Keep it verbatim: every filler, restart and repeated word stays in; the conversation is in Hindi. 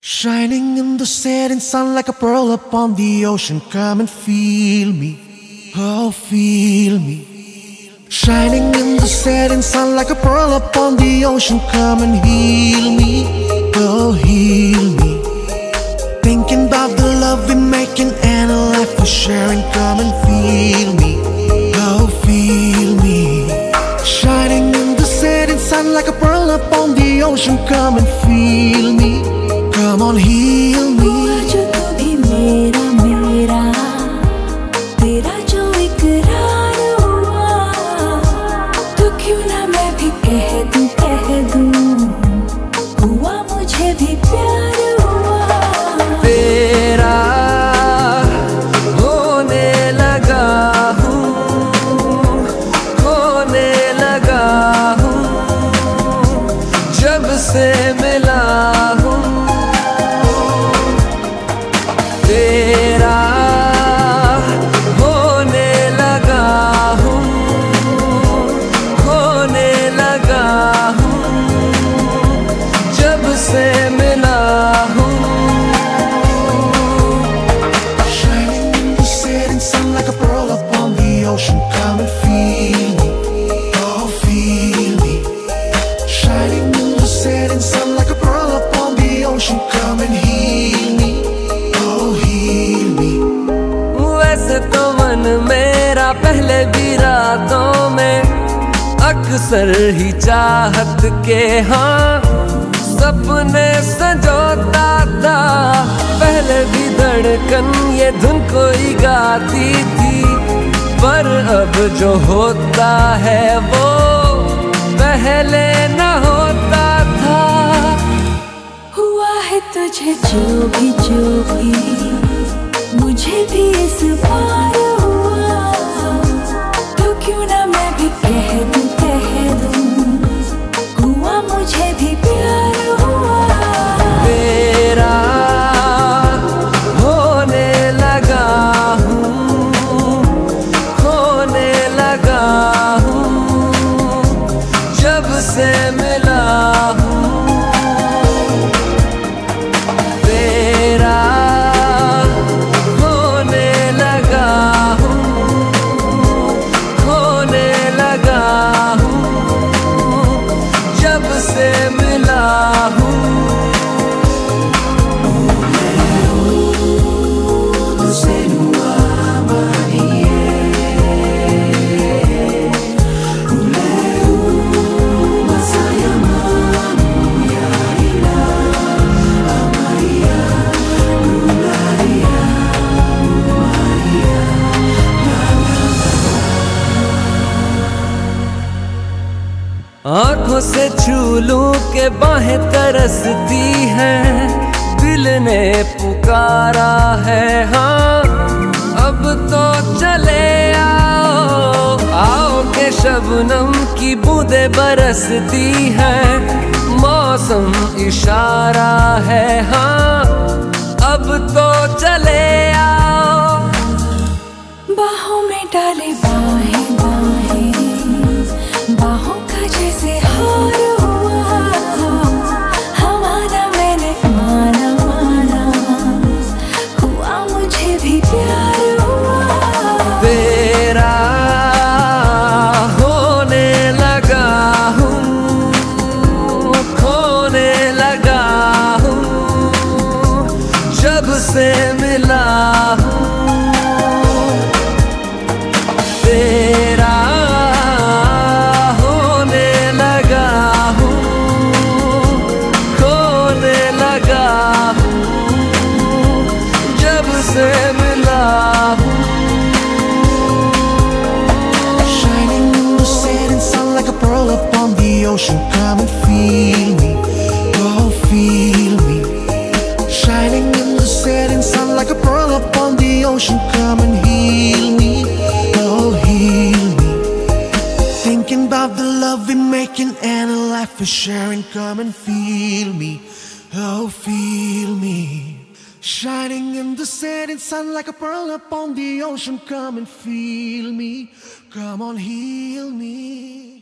Shining in the setting sun like a pearl upon the ocean. Come and feel me, oh feel me. Shining in the setting sun like a pearl upon the ocean. Come and heal me, oh heal me. Thinking about the love we're making and a life we're sharing. Come and feel me, oh feel me. Shining in the setting sun like a pearl upon the ocean. Come and feel me, come on heal me. हुआ जो तू भी मेरा मेरा, तेरा जो इकरार हुआ, तो क्यों ना मैं भी कह दूं कह दूं, हुआ मुझे भी प्यार हुआ। तेरा होने लगा हूँ, खोने लगा हूँ, जब से मिला हूँ। तेरा होने लगा हूँ, खोने लगा हूँ, जब से मिला हूँ। Shining in the setting sun like a pearl upon the ocean. Come and feel me, oh feel me. Shining in the setting sun like a pearl upon the ocean. Come and heal me, oh heal me. वैसे तो मन मेरा पहले भी रातों में अक्सर ही चाहत के हाँ सपने संजोता था। पहले भी धड़कन ये धुन कोई गाती थी, पर अब जो होता है वो पहले न होता था। हुआ है तुझे जो भी जो भी, मुझे भी इस बार हुआ, तो क्यों ना मैं भी कह दूं कह दूं, हुआ मुझे भी प्यार हुआ। तेरा होने लगा हूँ, खोने लगा हूँ, जब से मिला हूँ। तेरा होने लगा हूँ, खोने लगा हूँ, जब से मिला हूँ। आँखों से छू लूं के बाहें तरसती हैं, दिल ने पुकारा है हाँ अब तो चले आओ। आओ के शबनम की बूंदें बरसती हैं, मौसम इशारा है हाँ अब तो चले आओ। बाहों में डाले बाहें बाहें, बाहों का जैसे हार हुआ, हमारा मैंने माना माना, हुआ मुझे भी प्यार हुआ। तेरा होने लगा हूँ, खोने लगा हूँ, जब से मिला हूँ। तेरा होने लगा हूँ, खोने लगा हूँ, जब से मिला हूँ। Shining in the setting sun like a pearl upon the ocean. Come and feel me, oh feel me. Shining in the setting sun like a pearl upon the ocean. Come and heal me, oh heal me. Thinking about the love we're making and a life we're sharing. Come and feel me, oh feel me. Shining in the setting sun like a pearl upon the ocean. Come and feel me, come on heal me.